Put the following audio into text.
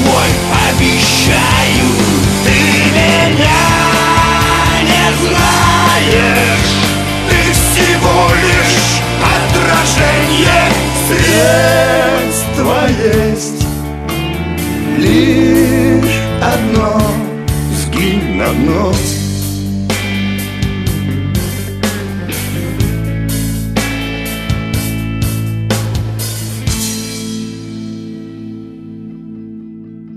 твой, обещаю. Ты меня не знаешь, ты всего лишь отражение. Средство есть лишь одно: сгинь на дно.